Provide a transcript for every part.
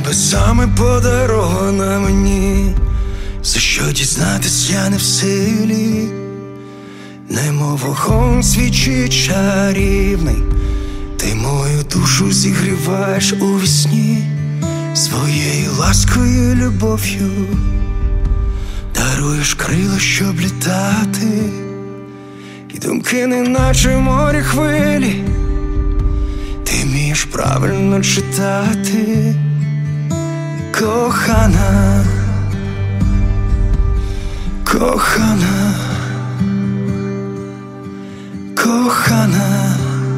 небесами подарована мені, за що дізнатись я не в силі, немов вогонь свічі чарівний. Ти мою душу зігріваєш у вісні своєю ласкою, любов'ю, даруєш крила, щоб літати, і думки неначе в морі хвилі. Ти вмієш правильно читати, кохана, кохана, кохана,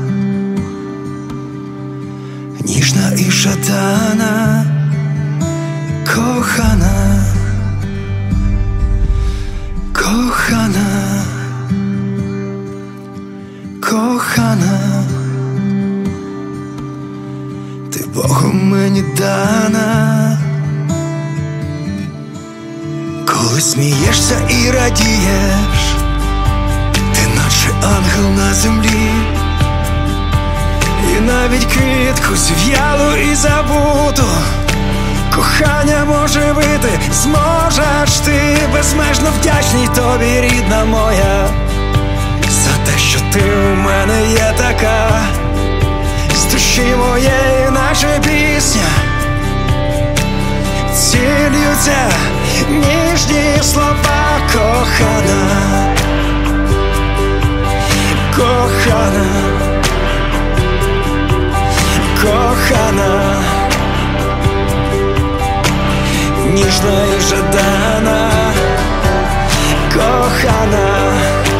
ніжна і жадана, кохана, кохана, кохана, ти Богом мені дана. Коли смієшся і радієш, ти наче ангел на землі, і навіть квітку зів'ялу і забуту кохання може вийти. Зможеш ти, безмежно вдячний тобі, рідна моя, за те, що ти у мене є така, з душі моєї наче пісня цілються ніжні слова, кохана, кохана, кохана, ніжна і жадана, кохана,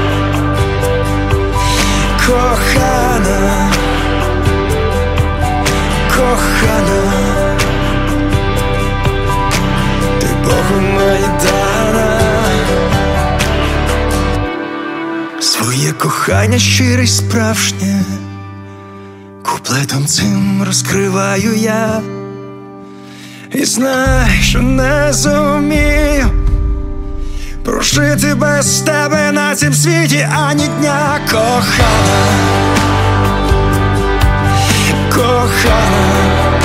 кохана, кохана, ти Богом мені дана. Своє кохання щире й справжнє куплетом цим розкриваю я, і знай, що не зумію прожити без тебе на цім світі ані дня, кохана, кохана,